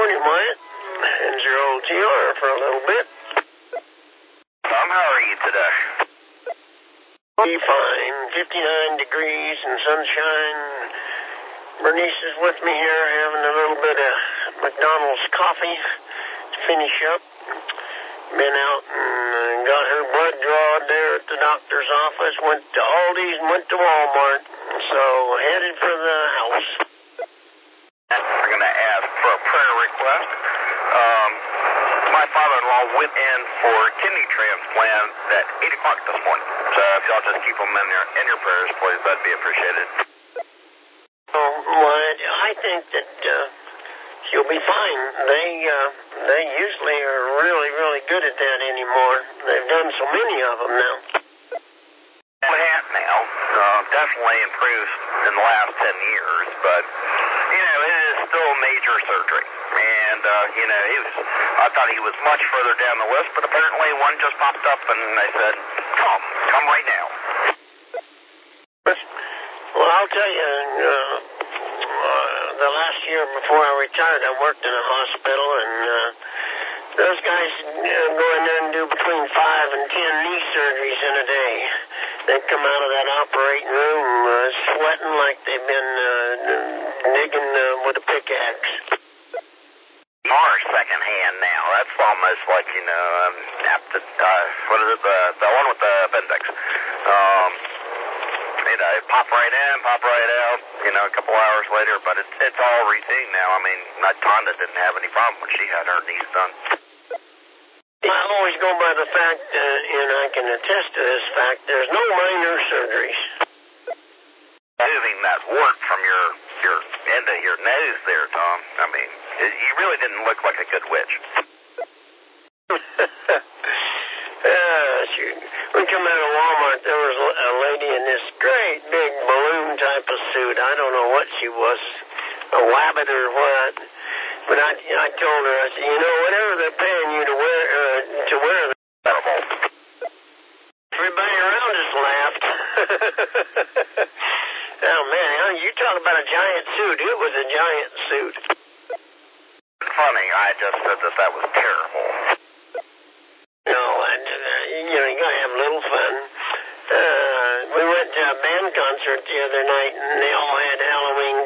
morning, Wyatt. And your old TR for a little bit. Tom, how are you today? Be fine. 59 degrees and sunshine. Bernice is with me here having a little bit of McDonald's coffee to finish up. Been out and got her blood drawn there at the doctor's office. Went to Aldi's and went to Walmart. So headed for the house. We're going to ask for a prayer request. My father-in-law went in for kidney transplant at 8 o'clock this morning. So if y'all just keep him in your prayers, please, that'd be appreciated. Well, I think that he'll be fine. They usually are really, really good at that anymore. They've done so many of them now. It has now. Definitely improved in the last 10 years, but, you know, it is still major surgery. And, you know, I thought he was much further down the list, but apparently one just popped up and they said, come right now. Well, I'll tell you, the last year before I retired, I worked in a hospital, and those guys go in there and do between 5 and 10 knee surgeries in a day. They come out of that operating room sweating like they've been digging with a pickaxe. More secondhand now. That's almost like, you know, what is it, the one with the appendix. You know, pop right in, pop right out, you know, a couple hours later, but it's all routine now. I mean, Tonda didn't have any problem when she had her knees done. I always go by the fact, and I can attest to this fact, there's no minor surgeries. Moving that wart from your end of your nose there, Tom, I mean, you really didn't look like a good witch. Shoot. We come out of Walmart, there was a lady in this great big balloon type of suit. I don't know what she was, a wabbit or what. But I told her, I said, you know, whatever they're paying you to wear everybody around us laughed. Oh, man, you talk about a giant suit. It was a giant suit. Funny, I just said that was terrible. No, you know, you gotta have a little fun. We went to a band concert the other night, and they all had Halloween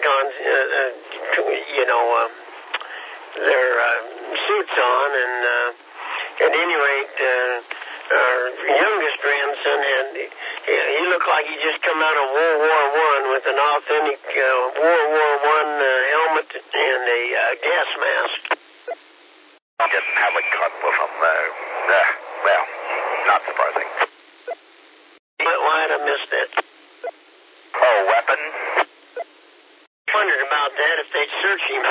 their suits on, and at any rate, our youngest grandson he looked like he just come out of World War I with an authentic World War I helmet and a gas mask. I didn't have a gun with him, though. Well, not surprising. Why did I miss that? Oh, weapon? Wondered about that if they'd search him.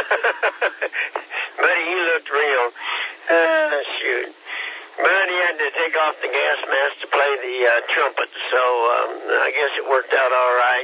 But he looked real. Shoot. But he had to take off the gas mask to play the trumpet, so I guess it worked out all right.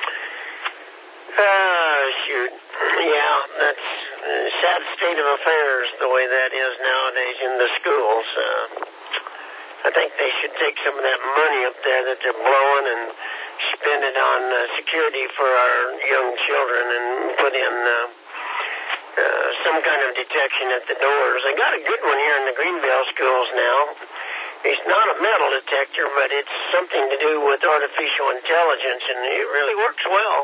Shoot. Yeah, that's a sad state of affairs, the way that is nowadays in the schools. I think they should take some of that money up there that they're blowing and spend it on security for our young children and put in some kind of detection at the doors. They got a good one here in the Greenville schools now. It's not a metal detector, but it's something to do with artificial intelligence, and it really works well.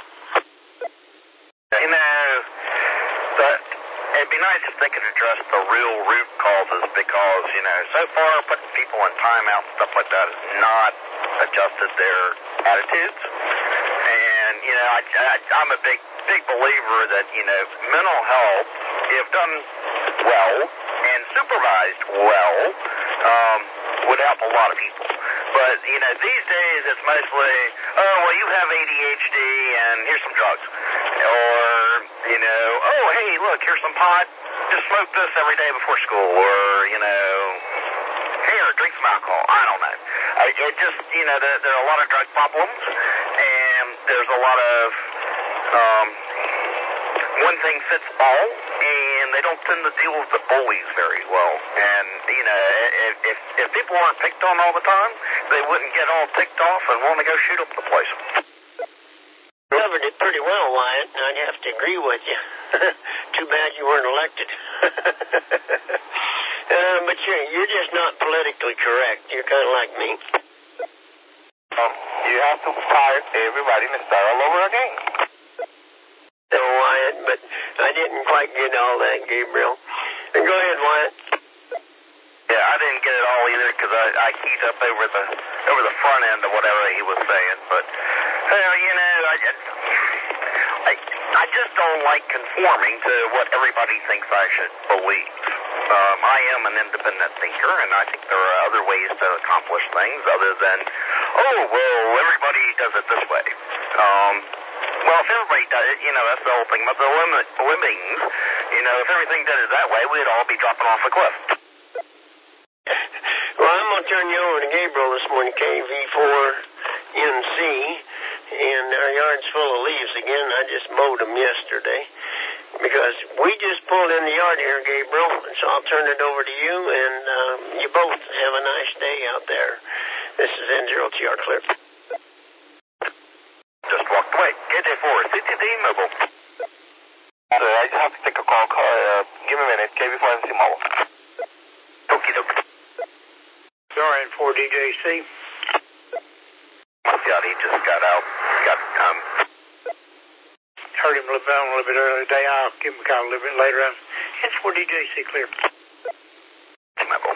You know, it'd be nice if they could address the real root causes because, you know, so far putting people in timeout and stuff like that has not adjusted their attitudes. And, you know, I'm a big believer that, you know, mental health, if done well and supervised well, would help a lot of people. But, you know, these days it's mostly, oh, well, you have ADHD and here's some drugs. Or, you know, oh, hey, look, here's some pot. Just smoke this every day before school. Or, you know, here, drink some alcohol. I don't know. It just, you know, there are a lot of drug problems. And there's a lot of one thing fits all. And they don't tend to deal with the bullies very well. And, you know, if people weren't picked on all the time, they wouldn't get all ticked off and want to go shoot up the place. Covered it pretty well, Wyatt. I'd have to agree with you. Too bad you weren't elected. But you're just not politically correct. You're kind of like me. You have to fire everybody and start all over again. No, Wyatt, but I didn't quite get all that, Gabriel. Go ahead, Wyatt. Yeah, I didn't get it all either because I keyed up over the front end of whatever he was saying. But, well, you know, I just don't like conforming to what everybody thinks I should believe. I am an independent thinker, and I think there are other ways to accomplish things other than, oh, well, everybody does it this way. Well, if everybody does it, you know, that's the whole thing about the lemmings. You know, if everything did it that way, we'd all be dropping off a cliff. Well, I'm going to turn you over to Gabriel this morning, KV4NC, and our yard's full of leaves again. I just mowed them yesterday because we just pulled in the yard here, Gabriel, so I'll turn it over to you, and you both have a nice day out there. This is N0TR Clear. Just walked away. KJ4, CTD Mobile. Sorry, I just have to take a call. Give me a minute. KV4NC Mobile. Okie doke. RN4DJC. My God, he just got out. Heard him a little bit earlier today. I'll give him a call a little bit later on. N4DJC clear. Mobile.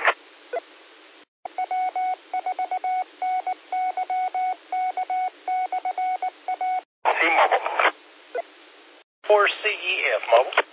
C-Mobile. 4CEF mobile.